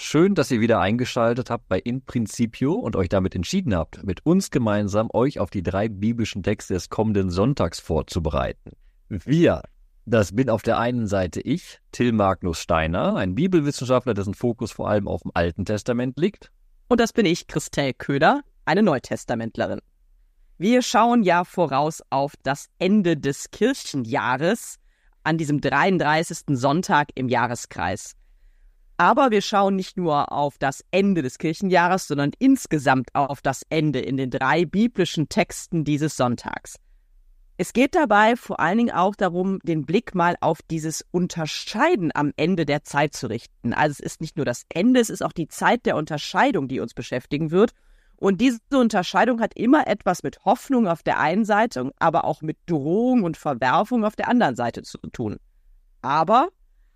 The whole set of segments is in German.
Schön, dass ihr wieder eingeschaltet habt bei In Principio und euch damit entschieden habt, mit uns gemeinsam euch auf die 3 biblischen Texte des kommenden Sonntags vorzubereiten. Wir, das bin auf der einen Seite ich, Till Magnus Steiner, ein Bibelwissenschaftler, dessen Fokus vor allem auf dem Alten Testament liegt. Und das bin ich, Christel Köhler, eine Neutestamentlerin. Wir schauen ja voraus auf das Ende des Kirchenjahres an diesem 33. Sonntag im Jahreskreis. Aber wir schauen nicht nur auf das Ende des Kirchenjahres, sondern insgesamt auf das Ende in den 3 biblischen Texten dieses Sonntags. Es geht dabei vor allen Dingen auch darum, den Blick mal auf dieses Unterscheiden am Ende der Zeit zu richten. Also es ist nicht nur das Ende, es ist auch die Zeit der Unterscheidung, die uns beschäftigen wird. Und diese Unterscheidung hat immer etwas mit Hoffnung auf der einen Seite, aber auch mit Drohung und Verwerfung auf der anderen Seite zu tun. Aber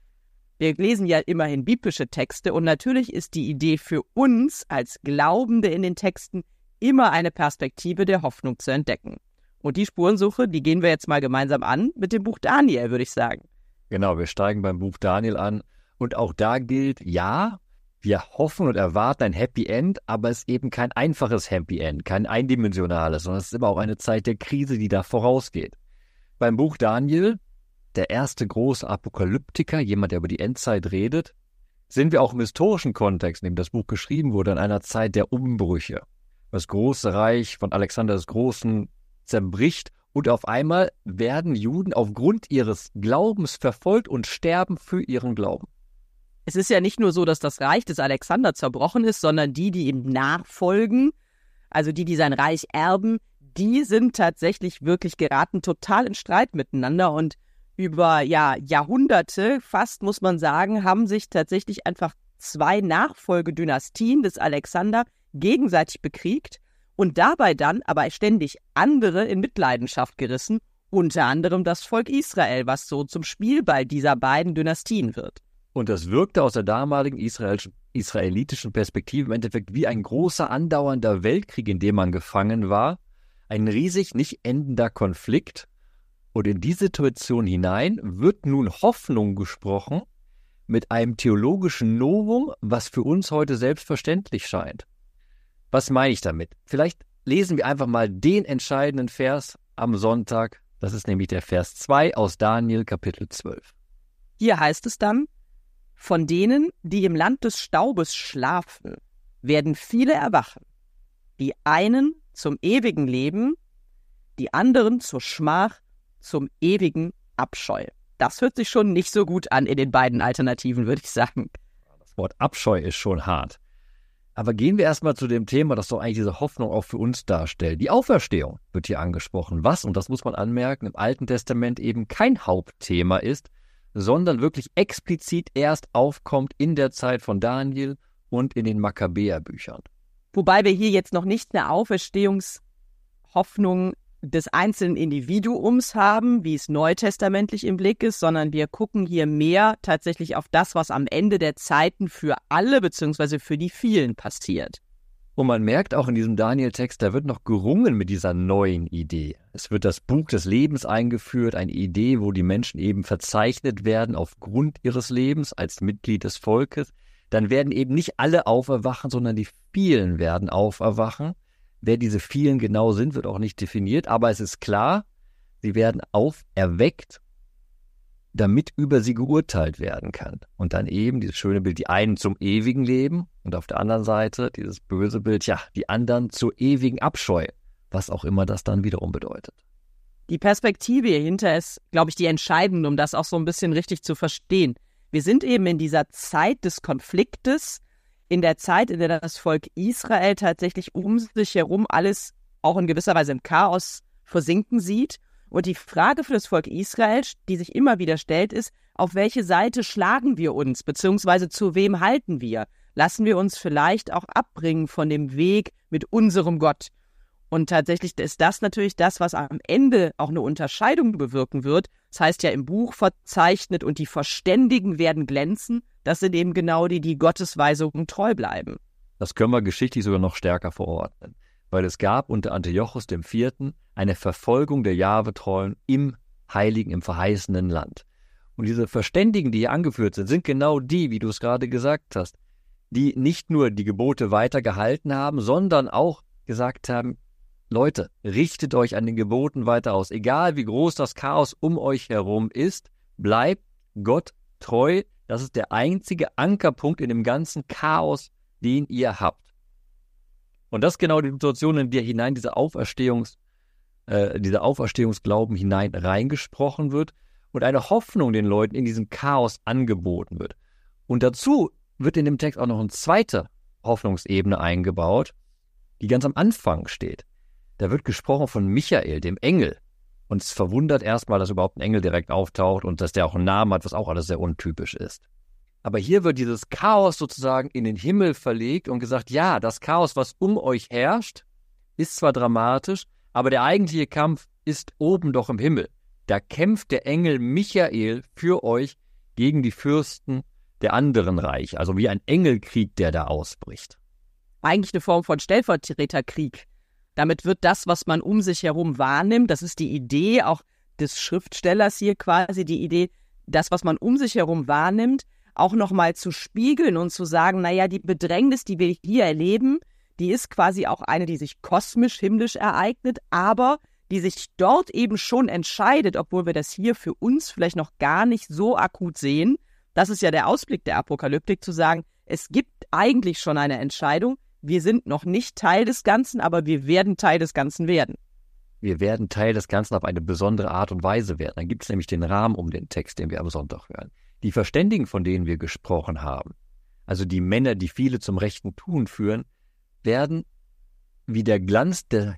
wir lesen ja immerhin biblische Texte und natürlich ist die Idee für uns als Glaubende in den Texten immer eine Perspektive der Hoffnung zu entdecken. Und die Spurensuche, die gehen wir jetzt mal gemeinsam an mit dem Buch Daniel, würde ich sagen. Genau, wir steigen beim Buch Daniel an und auch da gilt, ja, wir hoffen und erwarten ein Happy End, aber es ist eben kein einfaches Happy End, kein eindimensionales, sondern es ist immer auch eine Zeit der Krise, die da vorausgeht. Beim Buch Daniel, der erste große Apokalyptiker, jemand, der über die Endzeit redet, sind wir auch im historischen Kontext, in dem das Buch geschrieben wurde, in einer Zeit der Umbrüche. Das große Reich von Alexander des Großen zerbricht und auf einmal werden Juden aufgrund ihres Glaubens verfolgt und sterben für ihren Glauben. Es ist ja nicht nur so, dass das Reich des Alexander zerbrochen ist, sondern die ihm nachfolgen, also die sein Reich erben, die sind tatsächlich wirklich geraten total in Streit miteinander und über Jahrhunderte, fast muss man sagen, haben sich tatsächlich einfach 2 Nachfolgedynastien des Alexander gegenseitig bekriegt und dabei dann aber ständig andere in Mitleidenschaft gerissen, unter anderem das Volk Israel, was so zum Spielball dieser beiden Dynastien wird. Und das wirkte aus der damaligen israelitischen Perspektive im Endeffekt wie ein großer andauernder Weltkrieg, in dem man gefangen war, ein riesig nicht endender Konflikt. Und in die Situation hinein wird nun Hoffnung gesprochen mit einem theologischen Novum, was für uns heute selbstverständlich scheint. Was meine ich damit? Vielleicht lesen wir einfach mal den entscheidenden Vers am Sonntag. Das ist nämlich der Vers 2 aus Daniel Kapitel 12. Hier heißt es dann: Von denen, die im Land des Staubes schlafen, werden viele erwachen. Die einen zum ewigen Leben, die anderen zur Schmach, zum ewigen Abscheu. Das hört sich schon nicht so gut an in den beiden Alternativen, würde ich sagen. Das Wort Abscheu ist schon hart. Aber gehen wir erstmal zu dem Thema, das doch eigentlich diese Hoffnung auch für uns darstellt. Die Auferstehung wird hier angesprochen, was, und das muss man anmerken, im Alten Testament eben kein Hauptthema ist, sondern wirklich explizit erst aufkommt in der Zeit von Daniel und in den Makkabäerbüchern. Wobei wir hier jetzt noch nicht eine Auferstehungshoffnung des einzelnen Individuums haben, wie es neutestamentlich im Blick ist, sondern wir gucken hier mehr tatsächlich auf das, was am Ende der Zeiten für alle bzw. für die vielen passiert. Und man merkt auch in diesem Daniel-Text, da wird noch gerungen mit dieser neuen Idee. Es wird das Buch des Lebens eingeführt, eine Idee, wo die Menschen eben verzeichnet werden aufgrund ihres Lebens als Mitglied des Volkes. Dann werden eben nicht alle auferwachen, sondern die vielen werden auferwachen. Wer diese vielen genau sind, wird auch nicht definiert, aber es ist klar, sie werden auferweckt, damit über sie geurteilt werden kann. Und dann eben dieses schöne Bild, die einen zum ewigen Leben und auf der anderen Seite dieses böse Bild, die anderen zur ewigen Abscheu, was auch immer das dann wiederum bedeutet. Die Perspektive hierhinter ist, glaube ich, die entscheidende, um das auch so ein bisschen richtig zu verstehen. Wir sind eben in dieser Zeit des Konfliktes, in der Zeit, in der das Volk Israel tatsächlich um sich herum alles auch in gewisser Weise im Chaos versinken sieht. Und die Frage für das Volk Israel, die sich immer wieder stellt, ist, auf welche Seite schlagen wir uns, beziehungsweise zu wem halten wir? Lassen wir uns vielleicht auch abbringen von dem Weg mit unserem Gott? Und tatsächlich ist das natürlich das, was am Ende auch eine Unterscheidung bewirken wird. Das heißt ja im Buch verzeichnet, und die Verständigen werden glänzen. Das sind eben genau die, die Gottes Weisungen treu bleiben. Das können wir geschichtlich sogar noch stärker verordnen, weil es gab unter Antiochos IV. Eine Verfolgung der Jahwe-Treuen im heiligen, im verheißenen Land. Und diese Verständigen, die hier angeführt sind, sind genau die, wie du es gerade gesagt hast, die nicht nur die Gebote weiter gehalten haben, sondern auch gesagt haben, Leute, richtet euch an den Geboten weiter aus. Egal wie groß das Chaos um euch herum ist, bleibt Gott treu. Das ist der einzige Ankerpunkt in dem ganzen Chaos, den ihr habt. Und das ist genau die Situation, in der hinein dieser Auferstehungsglauben hinein reingesprochen wird und eine Hoffnung den Leuten in diesem Chaos angeboten wird. Und dazu wird in dem Text auch noch eine zweite Hoffnungsebene eingebaut, die ganz am Anfang steht. Da wird gesprochen von Michael, dem Engel. Und es verwundert erstmal, dass überhaupt ein Engel direkt auftaucht und dass der auch einen Namen hat, was auch alles sehr untypisch ist. Aber hier wird dieses Chaos sozusagen in den Himmel verlegt und gesagt, ja, das Chaos, was um euch herrscht, ist zwar dramatisch, aber der eigentliche Kampf ist oben doch im Himmel. Da kämpft der Engel Michael für euch gegen die Fürsten der anderen Reiche. Also wie ein Engelkrieg, der da ausbricht. Eigentlich eine Form von Stellvertreterkrieg. Damit wird das, was man um sich herum wahrnimmt, das ist die Idee auch des Schriftstellers hier quasi, die Idee, das, was man um sich herum wahrnimmt, auch nochmal zu spiegeln und zu sagen, naja, die Bedrängnis, die wir hier erleben, die ist quasi auch eine, die sich kosmisch, himmlisch ereignet, aber die sich dort eben schon entscheidet, obwohl wir das hier für uns vielleicht noch gar nicht so akut sehen. Das ist ja der Ausblick der Apokalyptik, zu sagen, es gibt eigentlich schon eine Entscheidung, wir sind noch nicht Teil des Ganzen, aber wir werden Teil des Ganzen werden. Wir werden Teil des Ganzen auf eine besondere Art und Weise werden. Dann gibt es nämlich den Rahmen um den Text, den wir am Sonntag hören. Die Verständigen, von denen wir gesprochen haben, also die Männer, die viele zum rechten Tun führen, werden wie der Glanz der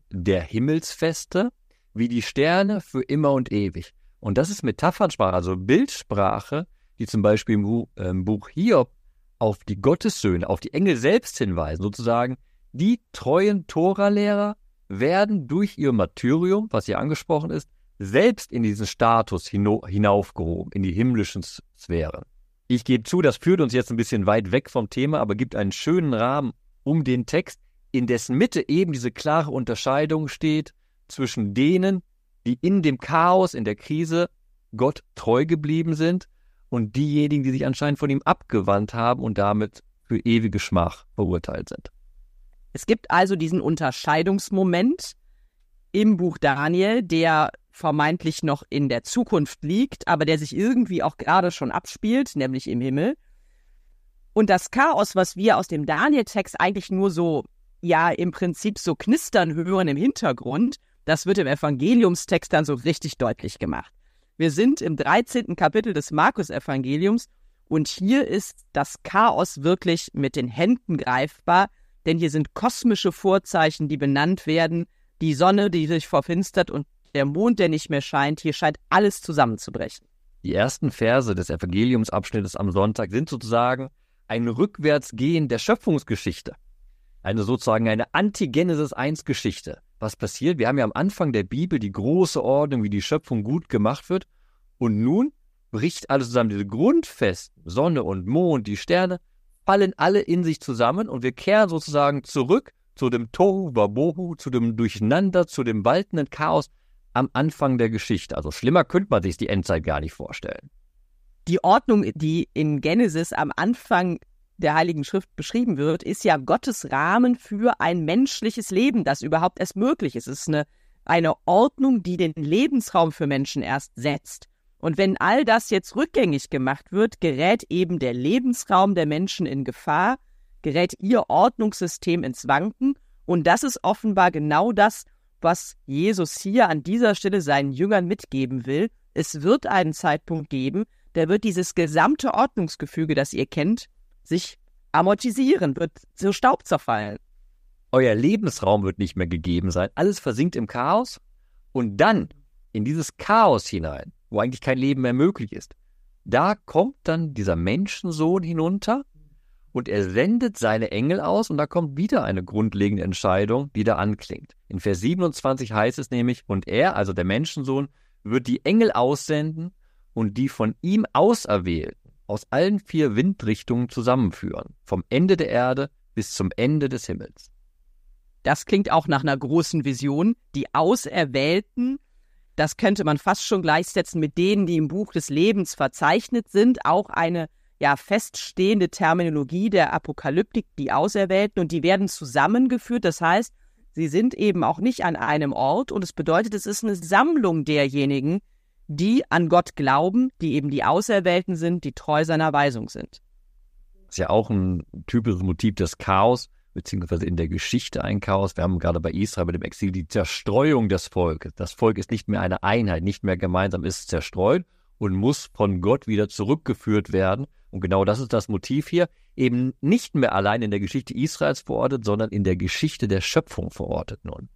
Himmelsfeste, wie die Sterne für immer und ewig. Und das ist Metaphernsprache, also Bildsprache, die zum Beispiel im Buch Hiob auf die Gottessöhne, auf die Engel selbst hinweisen. Sozusagen, die treuen Toralehrer werden durch ihr Martyrium, was hier angesprochen ist, selbst in diesen Status hinaufgehoben, in die himmlischen Sphären. Ich gebe zu, das führt uns jetzt ein bisschen weit weg vom Thema, aber gibt einen schönen Rahmen um den Text, in dessen Mitte eben diese klare Unterscheidung steht zwischen denen, die in dem Chaos, in der Krise Gott treu geblieben sind und diejenigen, die sich anscheinend von ihm abgewandt haben und damit für ewige Schmach verurteilt sind. Es gibt also diesen Unterscheidungsmoment im Buch Daniel, der vermeintlich noch in der Zukunft liegt, aber der sich irgendwie auch gerade schon abspielt, nämlich im Himmel. Und das Chaos, was wir aus dem Daniel-Text eigentlich nur so, ja, im Prinzip so knistern hören im Hintergrund, das wird im Evangeliumstext dann so richtig deutlich gemacht. Wir sind im 13. Kapitel des Markus-Evangeliums und hier ist das Chaos wirklich mit den Händen greifbar, denn hier sind kosmische Vorzeichen, die benannt werden, die Sonne, die sich verfinstert und der Mond, der nicht mehr scheint. Hier scheint alles zusammenzubrechen. Die ersten Verse des Evangeliumsabschnittes am Sonntag sind sozusagen ein Rückwärtsgehen der Schöpfungsgeschichte. Sozusagen eine Antigenesis-1-Geschichte. Was passiert? Wir haben ja am Anfang der Bibel die große Ordnung, wie die Schöpfung gut gemacht wird. Und nun bricht alles zusammen. Diese Grundfesten, Sonne und Mond, die Sterne, fallen alle in sich zusammen und wir kehren sozusagen zurück zu dem Tohu Wabohu, zu dem Durcheinander, zu dem waltenden Chaos am Anfang der Geschichte. Also schlimmer könnte man sich die Endzeit gar nicht vorstellen. Die Ordnung, die in Genesis am Anfang der Heiligen Schrift beschrieben wird, ist ja Gottes Rahmen für ein menschliches Leben, das überhaupt erst möglich ist. Es ist eine Ordnung, die den Lebensraum für Menschen erst setzt. Und wenn all das jetzt rückgängig gemacht wird, gerät eben der Lebensraum der Menschen in Gefahr, gerät ihr Ordnungssystem ins Wanken. Und das ist offenbar genau das, was Jesus hier an dieser Stelle seinen Jüngern mitgeben will. Es wird einen Zeitpunkt geben, da wird dieses gesamte Ordnungsgefüge, das ihr kennt, sich amortisieren, wird zu Staub zerfallen. Euer Lebensraum wird nicht mehr gegeben sein. Alles versinkt im Chaos. Und dann in dieses Chaos hinein, wo eigentlich kein Leben mehr möglich ist, da kommt dann dieser Menschensohn hinunter und er sendet seine Engel aus und da kommt wieder eine grundlegende Entscheidung, die da anklingt. In Vers 27 heißt es nämlich, und er, also der Menschensohn, wird die Engel aussenden und die von ihm Auserwählten aus allen 4 Windrichtungen zusammenführen, vom Ende der Erde bis zum Ende des Himmels. Das klingt auch nach einer großen Vision. Die Auserwählten, das könnte man fast schon gleichsetzen mit denen, die im Buch des Lebens verzeichnet sind. Auch eine feststehende Terminologie der Apokalyptik, die Auserwählten, und die werden zusammengeführt. Das heißt, sie sind eben auch nicht an einem Ort, und es bedeutet, es ist eine Sammlung derjenigen, die an Gott glauben, die eben die Auserwählten sind, die treu seiner Weisung sind. Das ist ja auch ein typisches Motiv des Chaos, beziehungsweise in der Geschichte ein Chaos. Wir haben gerade bei Israel, bei dem Exil, die Zerstreuung des Volkes. Das Volk ist nicht mehr eine Einheit, nicht mehr gemeinsam, ist zerstreut und muss von Gott wieder zurückgeführt werden. Und genau das ist das Motiv hier, eben nicht mehr allein in der Geschichte Israels verortet, sondern in der Geschichte der Schöpfung verortet nun.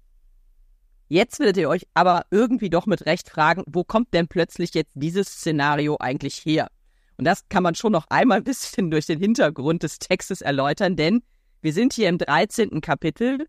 Jetzt werdet ihr euch aber irgendwie doch mit Recht fragen, wo kommt denn plötzlich jetzt dieses Szenario eigentlich her? Und das kann man schon noch einmal ein bisschen durch den Hintergrund des Textes erläutern, denn wir sind hier im 13. Kapitel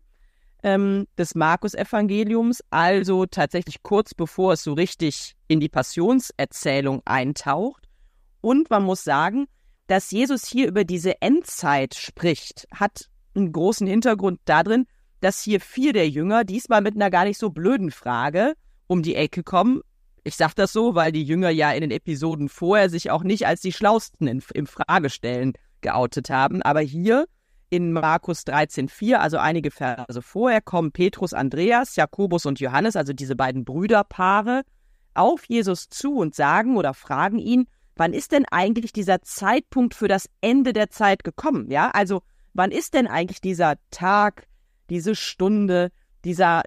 des Markus-Evangeliums, also tatsächlich kurz bevor es so richtig in die Passionserzählung eintaucht. Und man muss sagen, dass Jesus hier über diese Endzeit spricht, hat einen großen Hintergrund darin, dass hier 4 der Jünger diesmal mit einer gar nicht so blöden Frage um die Ecke kommen. Ich sage das so, weil die Jünger ja in den Episoden vorher sich auch nicht als die Schlausten im Fragestellen geoutet haben. Aber hier in Markus 13,4, also einige Verse vorher, kommen Petrus, Andreas, Jakobus und Johannes, also diese beiden Brüderpaare, auf Jesus zu und sagen oder fragen ihn, wann ist denn eigentlich dieser Zeitpunkt für das Ende der Zeit gekommen? Ja, also wann ist denn eigentlich dieser Tag, diese Stunde, dieser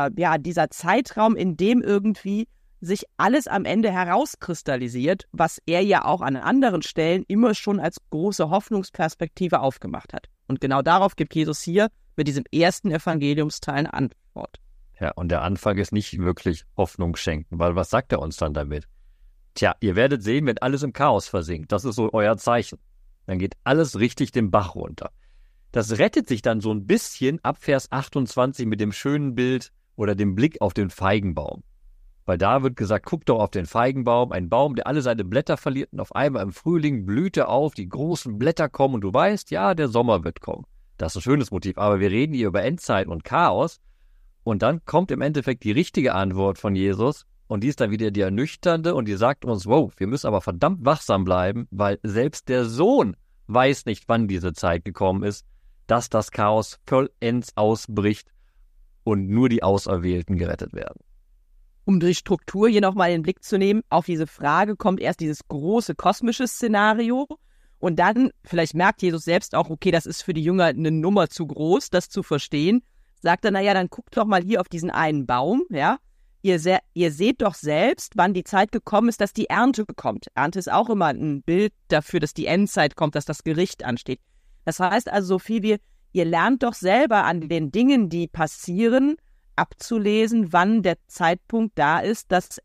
Zeitraum, in dem irgendwie sich alles am Ende herauskristallisiert, was er ja auch an anderen Stellen immer schon als große Hoffnungsperspektive aufgemacht hat. Und genau darauf gibt Jesus hier mit diesem ersten Evangeliumsteil eine Antwort. Ja, und der Anfang ist nicht wirklich Hoffnung schenken, weil was sagt er uns dann damit? Tja, ihr werdet sehen, wenn alles im Chaos versinkt, das ist so euer Zeichen. Dann geht alles richtig den Bach runter. Das rettet sich dann so ein bisschen ab Vers 28 mit dem schönen Bild oder dem Blick auf den Feigenbaum. Weil da wird gesagt, guck doch auf den Feigenbaum, ein Baum, der alle seine Blätter verliert und auf einmal im Frühling blüht er auf, die großen Blätter kommen und du weißt, ja, der Sommer wird kommen. Das ist ein schönes Motiv, aber wir reden hier über Endzeit und Chaos und dann kommt im Endeffekt die richtige Antwort von Jesus und die ist dann wieder die ernüchternde und die sagt uns, wow, wir müssen aber verdammt wachsam bleiben, weil selbst der Sohn weiß nicht, wann diese Zeit gekommen ist, dass das Chaos vollends ausbricht und nur die Auserwählten gerettet werden. Um die Struktur hier nochmal in den Blick zu nehmen, auf diese Frage kommt erst dieses große kosmische Szenario und dann, vielleicht merkt Jesus selbst auch, okay, das ist für die Jünger eine Nummer zu groß, das zu verstehen, sagt er, naja, dann guckt doch mal hier auf diesen einen Baum, ja, ihr seht doch selbst, wann die Zeit gekommen ist, dass die Ernte kommt. Ernte ist auch immer ein Bild dafür, dass die Endzeit kommt, dass das Gericht ansteht. Das heißt also so viel wie, ihr lernt doch selber an den Dingen, die passieren, abzulesen, wann der Zeitpunkt da ist, dass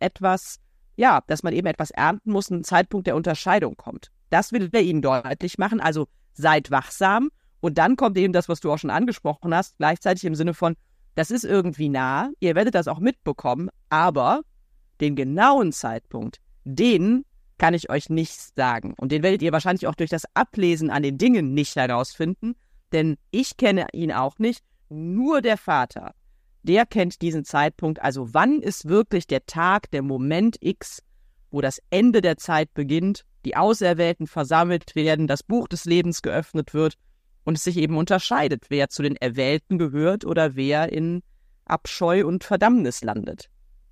man eben etwas ernten muss, ein Zeitpunkt der Unterscheidung kommt. Das will er ihnen deutlich machen, also seid wachsam und dann kommt eben das, was du auch schon angesprochen hast, gleichzeitig im Sinne von, das ist irgendwie nah, ihr werdet das auch mitbekommen, aber den genauen Zeitpunkt, den kann ich euch nicht sagen und den werdet ihr wahrscheinlich auch durch das Ablesen an den Dingen nicht herausfinden, denn ich kenne ihn auch nicht, nur der Vater. Der kennt diesen Zeitpunkt, also wann ist wirklich der Tag, der Moment X, wo das Ende der Zeit beginnt, die Auserwählten versammelt werden, das Buch des Lebens geöffnet wird und es sich eben unterscheidet, wer zu den Erwählten gehört oder wer in Abscheu und Verdammnis landet.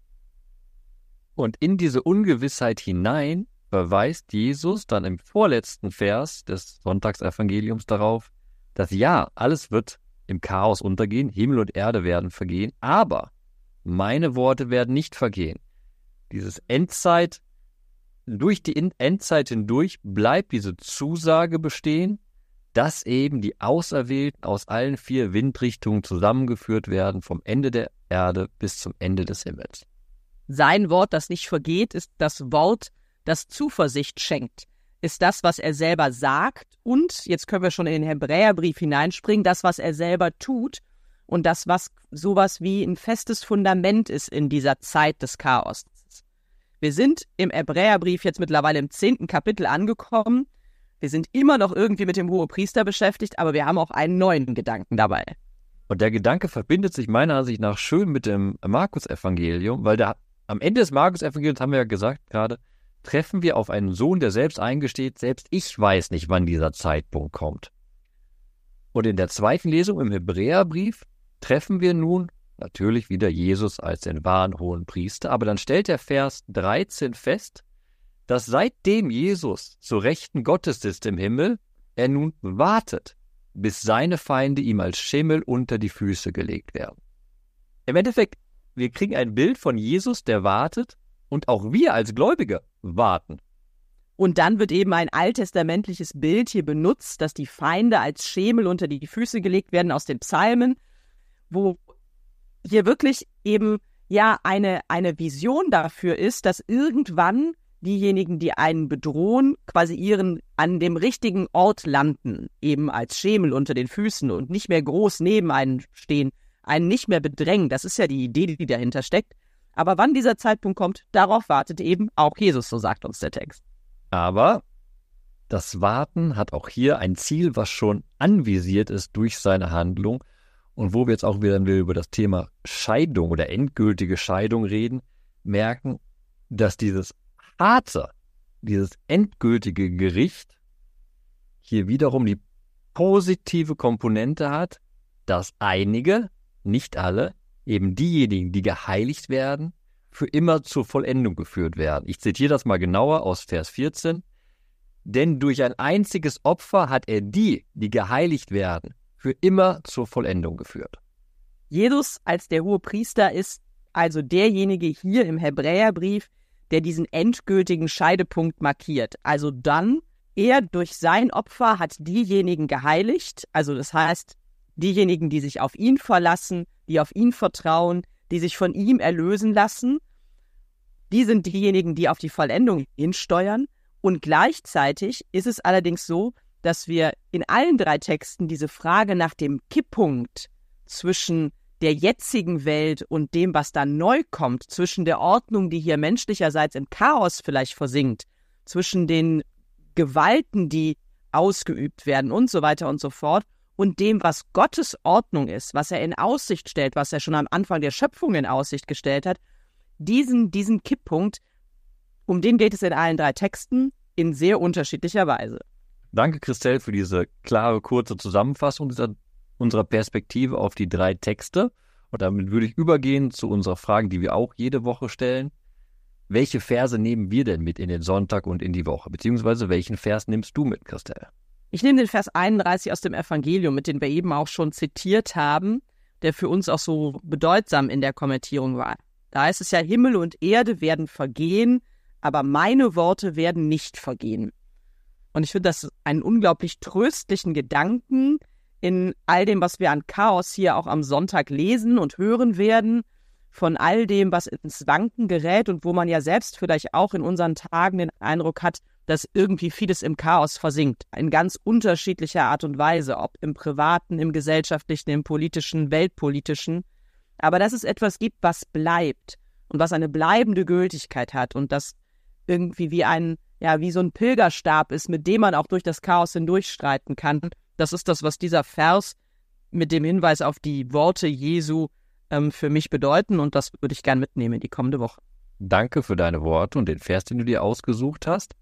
Und in diese Ungewissheit hinein verweist Jesus dann im vorletzten Vers des Sonntagsevangeliums darauf, dass ja, alles wird im Chaos untergehen, Himmel und Erde werden vergehen, aber meine Worte werden nicht vergehen. Dieses Endzeit, durch die Endzeit hindurch bleibt diese Zusage bestehen, dass eben die Auserwählten aus allen 4 Windrichtungen zusammengeführt werden, vom Ende der Erde bis zum Ende des Himmels. Sein Wort, das nicht vergeht, ist das Wort, das Zuversicht schenkt. Ist das, was er selber sagt und, jetzt können wir schon in den Hebräerbrief hineinspringen, das, was er selber tut und das, was sowas wie ein festes Fundament ist in dieser Zeit des Chaos. Wir sind im Hebräerbrief jetzt mittlerweile im 10. Kapitel angekommen. Wir sind immer noch irgendwie mit dem Hohepriester beschäftigt, aber wir haben auch einen neuen Gedanken dabei. Und der Gedanke verbindet sich meiner Ansicht nach schön mit dem Markus-Evangelium, weil am Ende des Markus-Evangeliums haben wir ja gesagt gerade, treffen wir auf einen Sohn, der selbst eingesteht, selbst ich weiß nicht, wann dieser Zeitpunkt kommt. Und in der zweiten Lesung im Hebräerbrief treffen wir nun natürlich wieder Jesus als den wahren hohen Priester, aber dann stellt der Vers 13 fest, dass seitdem Jesus zur Rechten Gottes sitzt im Himmel, er nun wartet, bis seine Feinde ihm als Schimmel unter die Füße gelegt werden. Im Endeffekt, wir kriegen ein Bild von Jesus, der wartet, und auch wir als Gläubige warten. Und dann wird eben ein alttestamentliches Bild hier benutzt, dass die Feinde als Schemel unter die Füße gelegt werden aus den Psalmen, wo hier wirklich eben ja eine Vision dafür ist, dass irgendwann diejenigen, die einen bedrohen, quasi an dem richtigen Ort landen, eben als Schemel unter den Füßen und nicht mehr groß neben einen stehen, einen nicht mehr bedrängen. Das ist ja die Idee, die dahinter steckt. Aber wann dieser Zeitpunkt kommt, darauf wartet eben auch Jesus, so sagt uns der Text. Aber das Warten hat auch hier ein Ziel, was schon anvisiert ist durch seine Handlung. Und wo wir jetzt auch wieder über das Thema Scheidung oder endgültige Scheidung reden, merken, dass dieses harte, dieses endgültige Gericht hier wiederum die positive Komponente hat, dass einige, nicht alle, eben diejenigen, die geheiligt werden, für immer zur Vollendung geführt werden. Ich zitiere das mal genauer aus Vers 14. Denn durch ein einziges Opfer hat er die geheiligt werden, für immer zur Vollendung geführt. Jesus als der hohe Priester ist also derjenige hier im Hebräerbrief, der diesen endgültigen Scheidepunkt markiert. Also dann, er durch sein Opfer hat diejenigen geheiligt, also das heißt, diejenigen, die sich auf ihn verlassen, die auf ihn vertrauen, die sich von ihm erlösen lassen, die sind diejenigen, die auf die Vollendung hinsteuern. Und gleichzeitig ist es allerdings so, dass wir in allen drei Texten diese Frage nach dem Kipppunkt zwischen der jetzigen Welt und dem, was da neu kommt, zwischen der Ordnung, die hier menschlicherseits im Chaos vielleicht versinkt, zwischen den Gewalten, die ausgeübt werden und so weiter und so fort, und dem, was Gottes Ordnung ist, was er in Aussicht stellt, was er schon am Anfang der Schöpfung in Aussicht gestellt hat, diesen Kipppunkt, um den geht es in allen drei Texten in sehr unterschiedlicher Weise. Danke, Christelle, für diese klare, kurze Zusammenfassung unserer Perspektive auf die drei Texte. Und damit würde ich übergehen zu unserer Frage, die wir auch jede Woche stellen. Welche Verse nehmen wir denn mit in den Sonntag und in die Woche? Beziehungsweise welchen Vers nimmst du mit, Christelle? Ich nehme den Vers 31 aus dem Evangelium, mit dem wir eben auch schon zitiert haben, der für uns auch so bedeutsam in der Kommentierung war. Da heißt es ja, Himmel und Erde werden vergehen, aber meine Worte werden nicht vergehen. Und ich finde das einen unglaublich tröstlichen Gedanken in all dem, was wir an Chaos hier auch am Sonntag lesen und hören werden, von all dem, was ins Wanken gerät und wo man ja selbst vielleicht auch in unseren Tagen den Eindruck hat, dass irgendwie vieles im Chaos versinkt, in ganz unterschiedlicher Art und Weise, ob im Privaten, im Gesellschaftlichen, im Politischen, Weltpolitischen. Aber dass es etwas gibt, was bleibt und was eine bleibende Gültigkeit hat und das irgendwie wie so ein Pilgerstab ist, mit dem man auch durch das Chaos hindurchstreiten kann. Das ist das, was dieser Vers mit dem Hinweis auf die Worte Jesu für mich bedeuten, und das würde ich gern mitnehmen in die kommende Woche. Danke für deine Worte und den Vers, den du dir ausgesucht hast.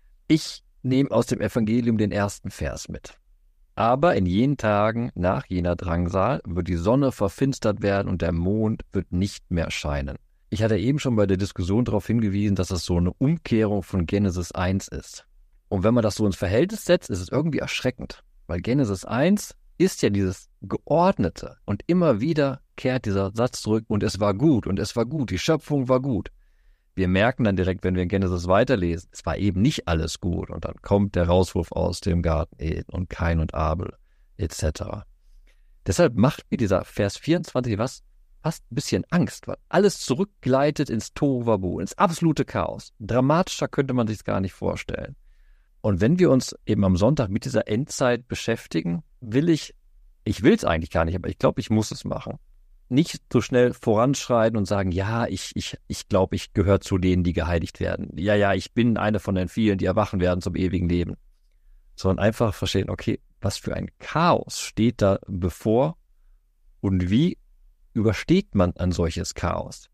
Ich nehme aus dem Evangelium den ersten Vers mit. Aber in jenen Tagen nach jener Drangsal wird die Sonne verfinstert werden und der Mond wird nicht mehr scheinen. Ich hatte eben schon bei der Diskussion darauf hingewiesen, dass es so eine Umkehrung von Genesis 1 ist. Und wenn man das so ins Verhältnis setzt, ist es irgendwie erschreckend. Weil Genesis 1 ist ja dieses Geordnete. Und immer wieder kehrt dieser Satz zurück, und es war gut, die Schöpfung war gut. Wir merken dann direkt, wenn wir in Genesis weiterlesen, es war eben nicht alles gut. Und dann kommt der Rauswurf aus dem Garten Eden und Kain und Abel etc. Deshalb macht mir dieser Vers 24 fast ein bisschen Angst, weil alles zurückgleitet ins Tohuwabohu, ins absolute Chaos. Dramatischer könnte man sich es gar nicht vorstellen. Und wenn wir uns eben am Sonntag mit dieser Endzeit beschäftigen, will ich will es eigentlich gar nicht, aber ich glaube, ich muss es machen. Nicht so schnell voranschreiten und sagen, ja, ich glaube, ich gehöre zu denen, die geheiligt werden. Ja, ich bin einer von den vielen, die erwachen werden zum ewigen Leben. Sondern einfach verstehen, okay, was für ein Chaos steht da bevor und wie übersteht man ein solches Chaos?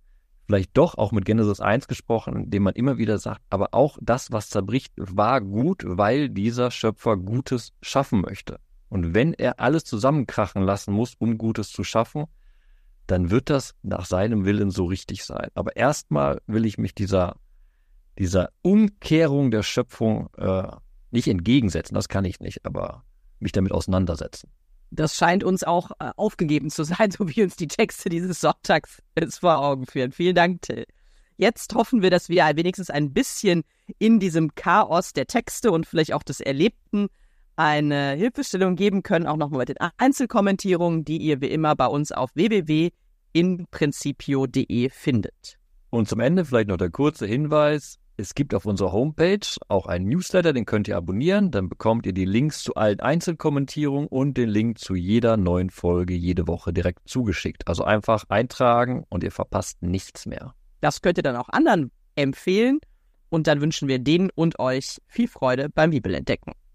vielleicht doch auch mit Genesis 1 gesprochen, indem man immer wieder sagt, aber auch das, was zerbricht, war gut, weil dieser Schöpfer Gutes schaffen möchte. Und wenn er alles zusammenkrachen lassen muss, um Gutes zu schaffen, dann wird das nach seinem Willen so richtig sein. Aber erstmal will ich mich dieser Umkehrung der Schöpfung nicht entgegensetzen, das kann ich nicht, aber mich damit auseinandersetzen. Das scheint uns auch aufgegeben zu sein, so wie uns die Texte dieses Sonntags vor Augen führen. Vielen Dank, Till. Jetzt hoffen wir, dass wir wenigstens ein bisschen in diesem Chaos der Texte und vielleicht auch des Erlebten eine Hilfestellung geben können, auch nochmal mit den Einzelkommentierungen, die ihr wie immer bei uns auf www.inprincipio.de findet. Und zum Ende vielleicht noch der kurze Hinweis, es gibt auf unserer Homepage auch einen Newsletter, den könnt ihr abonnieren, dann bekommt ihr die Links zu allen Einzelkommentierungen und den Link zu jeder neuen Folge jede Woche direkt zugeschickt. Also einfach eintragen und ihr verpasst nichts mehr. Das könnt ihr dann auch anderen empfehlen und dann wünschen wir denen und euch viel Freude beim Bibelentdecken.